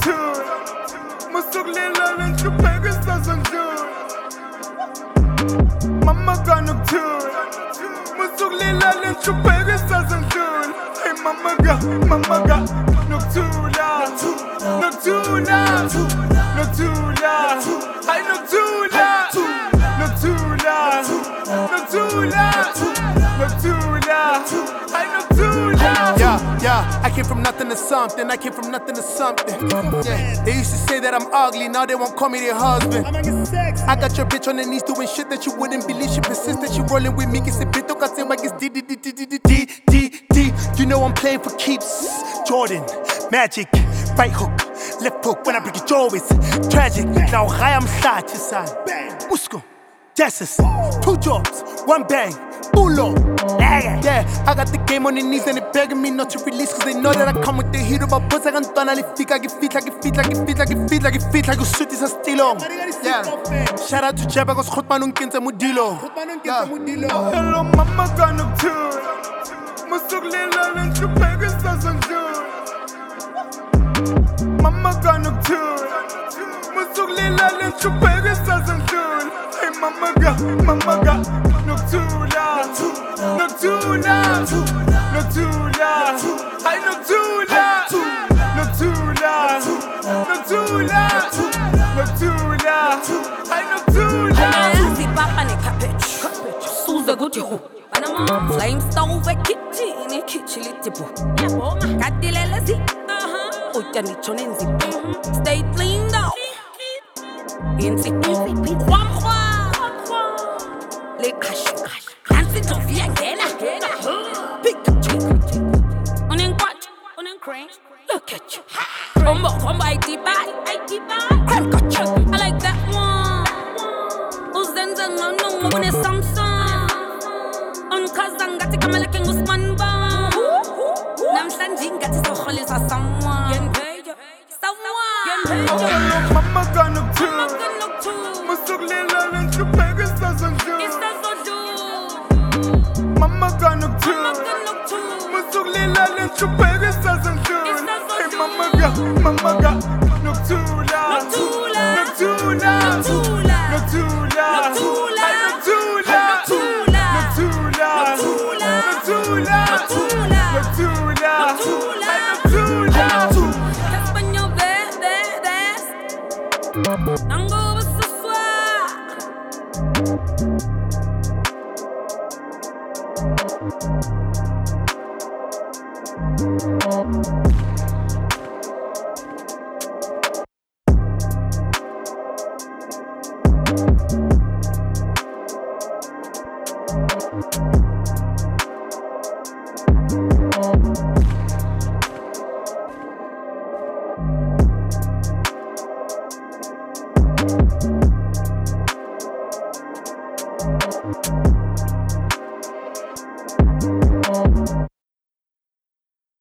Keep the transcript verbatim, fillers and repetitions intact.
nokuthula musukulilala nhlupheka isazondlula mama kanokuthula musukulilala nhlupheka isazondlula hey mama ka mama ka nokuthula nokuthula nokuthula hay nokuthula nokuthula nokuthula nokuthula hay nokuthula. Yeah, yeah, I came from nothing to something, I came from nothing to something. Yeah, they used to say that I'm ugly, now they won't call me their husband. I got your bitch on her knees doing shit that you wouldn't believe. She persistent, she rolling with me, que se pito casi like it's D D D D D D D D D. You know I'm playing for keeps. Jordan, Magic, right hook, left hook. When I break your jaw, it's tragic. Now I am shot, you son. Musco, Justice, two jobs, one bang. Pulo. Yeah, I got the game on the knees and they begging me not to release, cause they know that I come with the heat of my buzz. I can turn all the feet like it feet, like it feet, like it feet, like it feet, like it feet, like you shoot this a stilong. Yeah, shout out to Jabba, cause khot manung kinsa mudilo. Hello mama kanokuthula musukulilala nhlupheka isazondlula mama kanokuthula musukulilala nhlupheka isazondlula hey mama ka mama ka nokuthula nokuthula nokuthula hay nokuthula nokuthula nokuthula nokuthula hay nokuthula. Papa nekhaphetshu suze kuthi hu banama flame stove ekitchen kitchen litibu yaboma kadilele zi aha utya nichone nzipho stay clean though insipho kwam kwa le crash crash nansi ndovia ngena ngena pick up chick unen kwat unen crane look at you combo combo I D buy I D buy crank got you I like that one uzenza ngono ngone Samsung unkaza ngathi kama like ngusman ba namhlanje ngathi soholisa someone yenphejo someone yenphejo mama kanokuthula musukulilala nhlupheka isazondlula mama kanokuthula musukulilala nhlupheka isazondlula hey mama ka mama ka nokuthula nokuthula nokuthula nokuthula nokuthula nokuthula hay nokuthula nokuthula nokuthula nokuthula nokuthula nokuthula nokuthula nokuthula hay nokuthula. Caspanyo verdes nango bususwa Thank you.